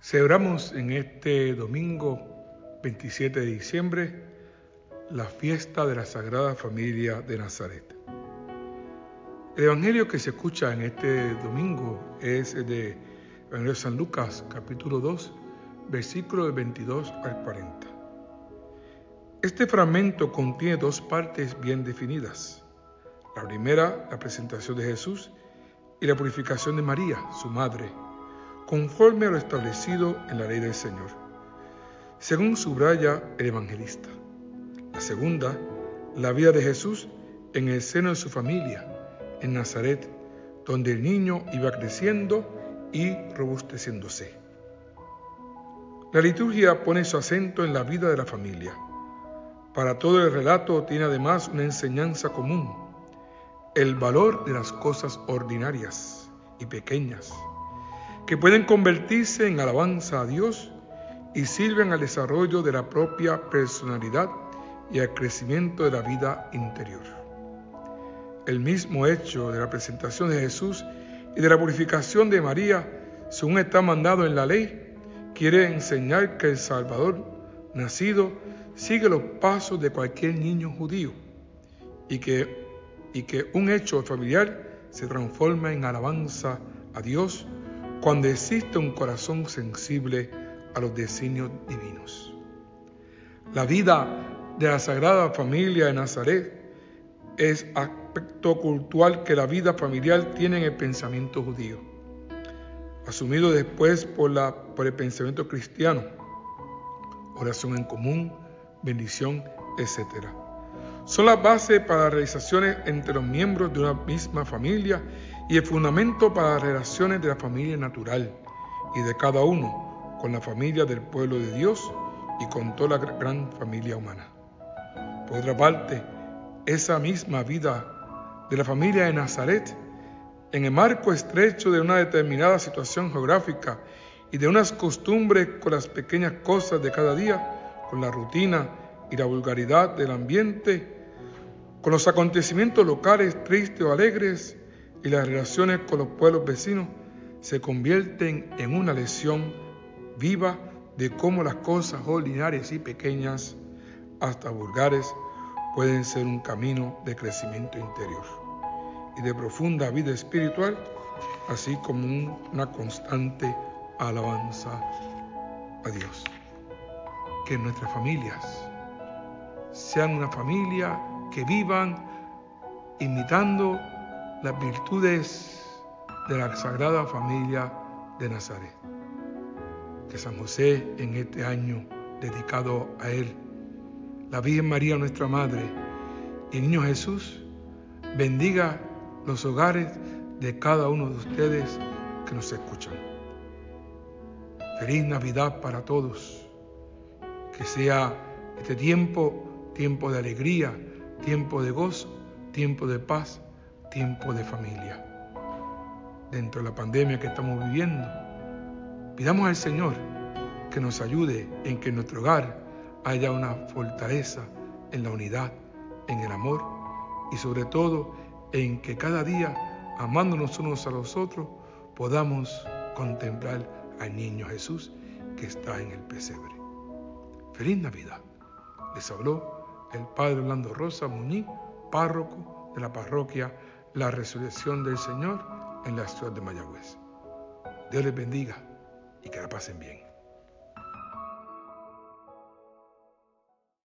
Celebramos en este domingo 27 de diciembre la fiesta de la Sagrada Familia de Nazaret. El evangelio que se escucha en este domingo es el de Evangelio de San Lucas, capítulo 2, versículos del 22 al 40. Este fragmento contiene dos partes bien definidas. La primera, la presentación de Jesús, y la purificación de María, su madre, conforme a lo establecido en la ley del Señor, según subraya el evangelista. La segunda, la vida de Jesús en el seno de su familia, en Nazaret, donde el niño iba creciendo y robusteciéndose. La liturgia pone su acento en la vida de la familia. Para todo el relato tiene además una enseñanza común: el valor de las cosas ordinarias y pequeñas, que pueden convertirse en alabanza a Dios y sirven al desarrollo de la propia personalidad y al crecimiento de la vida interior. El mismo hecho de la presentación de Jesús y de la purificación de María, según está mandado en la ley, quiere enseñar que el Salvador nacido sigue los pasos de cualquier niño judío y que un hecho familiar se transforma en alabanza a Dios cuando existe un corazón sensible a los designios divinos. La vida de la Sagrada Familia de Nazaret es aspecto cultural que la vida familiar tiene en el pensamiento judío, asumido después por el pensamiento cristiano: oración en común, bendición, etc. Son la base para realizaciones entre los miembros de una misma familia y el fundamento para las relaciones de la familia natural y de cada uno con la familia del pueblo de Dios y con toda la gran familia humana. Por otra parte, esa misma vida de la familia de Nazaret, en el marco estrecho de una determinada situación geográfica y de unas costumbres con las pequeñas cosas de cada día, con la rutina y la vulgaridad del ambiente, con los acontecimientos locales tristes o alegres y las relaciones con los pueblos vecinos, se convierten en una lección viva de cómo las cosas ordinarias y pequeñas, hasta vulgares, pueden ser un camino de crecimiento interior y de profunda vida espiritual, así como una constante alabanza a Dios. Que nuestras familias sean una familia que vivan imitando las virtudes de la Sagrada Familia de Nazaret. Que San José, en este año dedicado a él, la Virgen María, nuestra Madre, y el Niño Jesús, bendiga los hogares de cada uno de ustedes que nos escuchan. Feliz Navidad para todos. Que sea este tiempo de alegría, tiempo de gozo, tiempo de paz, tiempo de familia. Dentro de la pandemia que estamos viviendo, pidamos al Señor que nos ayude en que en nuestro hogar haya una fortaleza en la unidad, en el amor y sobre todo en que cada día, amándonos unos a los otros, podamos contemplar al niño Jesús que está en el pesebre. Feliz Navidad. Les habló el Padre Orlando Rosa Muñiz, párroco de la parroquia La Resurrección del Señor en la ciudad de Mayagüez. Dios les bendiga y que la pasen bien.